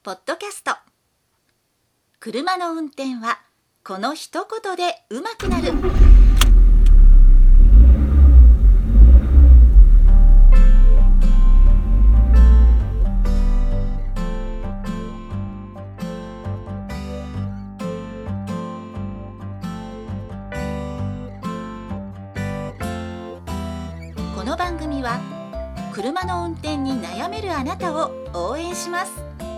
ポッドキャスト。車の運転はこの一言で上手くなる。この番組は車の運転に悩めるあなたを応援します。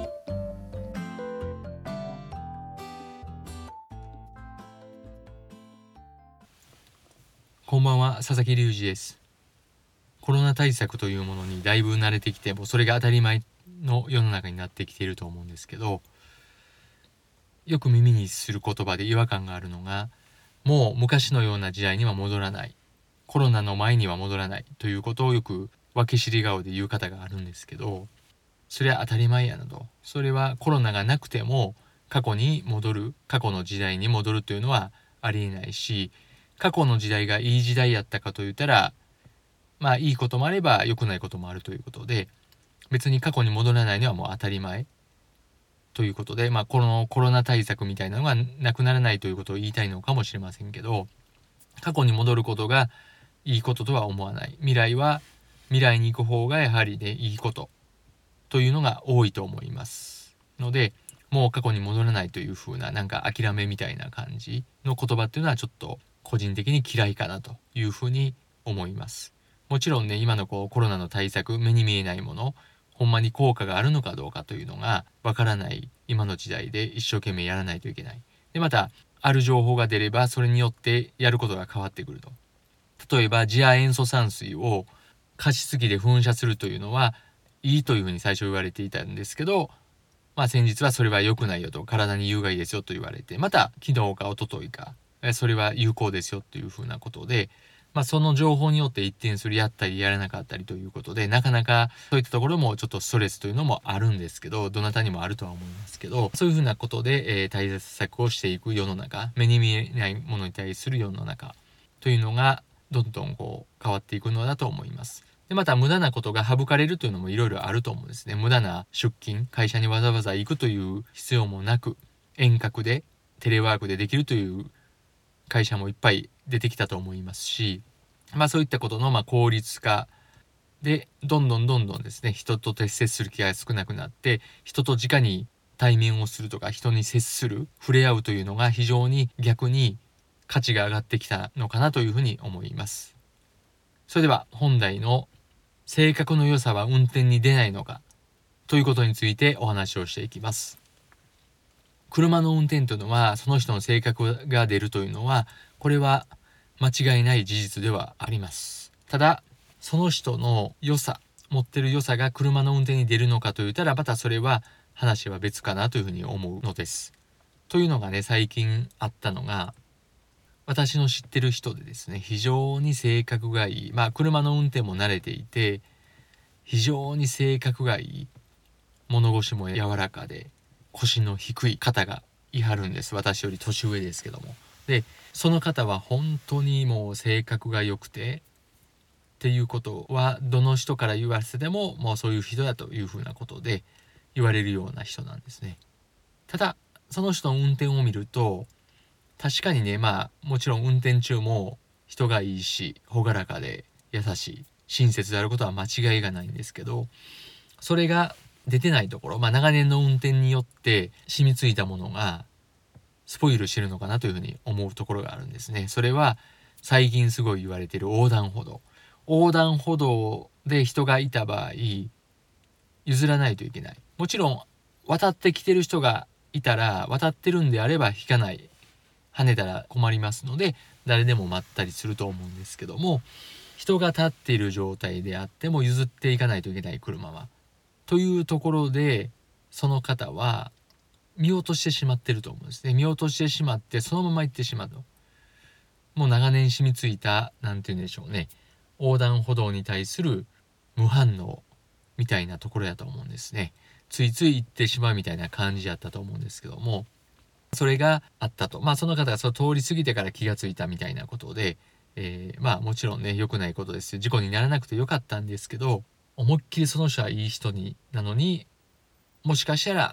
こんばんは、佐々木隆二です。コロナ対策というものにだいぶ慣れてきて、もうそれが当たり前の世の中になってきていると思うんですけど、よく耳にする言葉で違和感があるのが、もう昔のような時代には戻らない、コロナの前には戻らないということをよく訳知り顔で言う方があるんですけど、それは当たり前やなと。それはコロナがなくても過去に戻る、過去の時代に戻るというのはありえないし、過去の時代がいい時代やったかといったら、いいこともあれば良くないこともあるということで、別に過去に戻らないのはもう当たり前ということで、このコロナ対策みたいなのがなくならないということを言いたいのかもしれませんけど、過去に戻ることがいいこととは思わない。未来に行く方がやはりね、いいことというのが多いと思いますので、もう過去に戻らないという風ななんか諦めみたいな感じの言葉っていうのはちょっと個人的に嫌いかなというふうに思います。もちろんね、今のコロナの対策、目に見えないもの、ほんまに効果があるのかどうかというのがわからない今の時代で一生懸命やらないといけない。で、またある情報が出ればそれによってやることが変わってくると。例えば次亜塩素酸水を加湿器で噴射するというのはいいというふうに最初言われていたんですけど、先日はそれは良くないよと、体に有害ですよと言われて、また昨日か一昨日かそれは有効ですよというふうなことで、その情報によって一転する、やったりやらなかったりということで、なかなかそういったところもちょっとストレスというのもあるんですけど、どなたにもあるとは思いますけど、そういうふうなことで、対策をしていく世の中、目に見えないものに対する世の中というのがどんどん変わっていくのだと思います。で、また無駄なことが省かれるというのもいろいろあると思うんですね。無駄な出勤、会社にわざわざ行くという必要もなく、遠隔でテレワークでできるという会社もいっぱい出てきたと思いますし、そういったことの効率化でどんどんですね、人と接する機会が少なくなって、人と直に対面をするとか人に接する、触れ合うというのが非常に逆に価値が上がってきたのかなというふうに思います。それでは本題の性格の良さは運転に出ないのかということについてお話をしていきます。車の運転というのは、その人の性格が出るというのは、これは間違いない事実ではあります。ただ、その人の良さ、持ってる良さが車の運転に出るのかといったら、またそれは話は別かなというふうに思うのです。というのがね、最近あったのが、私の知ってる人でですね、非常に性格がいい、車の運転も慣れていて、非常に性格がいい、物腰も柔らかで腰の低い方がいはるんです。私より年上ですけども。で、その方は本当にもう性格が良くてっていうことは、どの人から言わせてももうそういう人だというふうなことで言われるような人なんですね。ただその人の運転を見ると、確かにね、もちろん運転中も人がいいし、朗らかで優しい、親切であることは間違いがないんですけど、それが出てないところ、長年の運転によって染みついたものがスポイルしてるのかなというふうに思うところがあるんですね。それは最近すごい言われている横断歩道。横断歩道で人がいた場合、譲らないといけない。もちろん渡ってきてる人がいたら、渡ってるんであれば引かない。跳ねたら困りますので、誰でも待ったりすると思うんですけども、人が立っている状態であっても譲っていかないといけない、車は。というところで、その方は見落としてしまってると思うんですね。見落としてしまってそのまま行ってしまうと。もう長年染みついた、なんて言うんでしょうね、横断歩道に対する無反応みたいなところだと思うんですね。ついつい行ってしまうみたいな感じだったと思うんですけども、それがあったと。その方がその通り過ぎてから気がついたみたいなことで、もちろんね、良くないことですよ。事故にならなくてよかったんですけど、思いっきりその人はいい人なのに、もしかしたら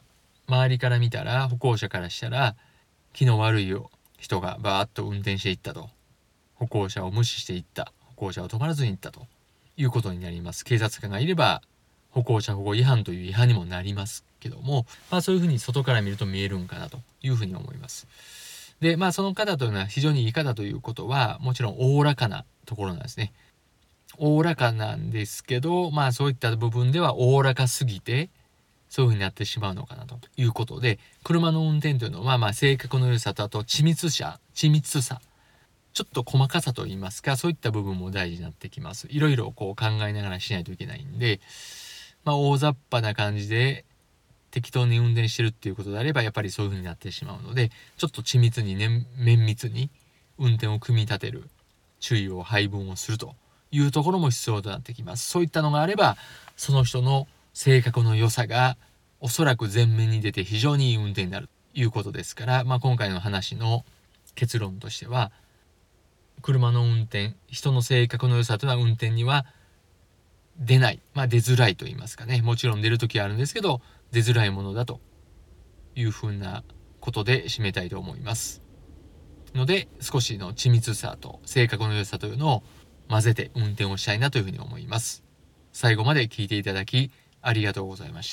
周りから見たら、歩行者からしたら気の悪い人がバーッと運転していったと、歩行者を無視していった、歩行者を止まらずにいったということになります。警察官がいれば歩行者保護違反という違反にもなりますけども、そういうふうに外から見ると見えるんかなというふうに思います。で、その方というのは非常にいい方ということはもちろんおおらかなところなんですね。おおらかなんですけど、そういった部分ではおおらかすぎてそういうふうになってしまうのかなということで、車の運転というのは性格の良さと、あと緻密さ、ちょっと細かさといいますか、そういった部分も大事になってきます。いろいろ考えながらしないといけないんで、大雑把な感じで適当に運転してるっていうことであればやっぱりそういうふうになってしまうので、ちょっと緻密に綿密に運転を組み立てる、注意を配分をするというところも必要となってきます。そういったのがあれば、その人の性格の良さがおそらく前面に出て非常にいい運転になるということですから、今回の話の結論としては、車の運転、人の性格の良さというのは運転には出ない、出づらいと言いますかね、もちろん出る時はあるんですけど出づらいものだというふうなことで締めたいと思いますので、少しの緻密さと性格の良さというのを混ぜて運転をしたいなというふうに思います。最後まで聞いていただきありがとうございました。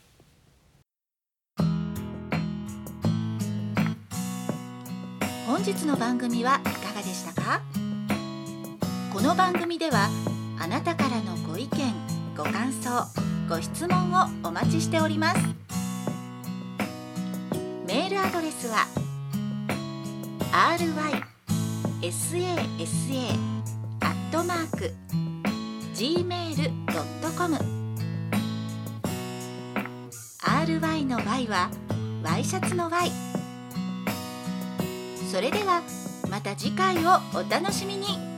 本日の番組はいかがでしたか？この番組ではあなたからのご意見、ご感想、ご質問をお待ちしております。メールアドレスは rysasa@gmail.com。 RY の Y はワイシャツの Y。 それではまた次回をお楽しみに。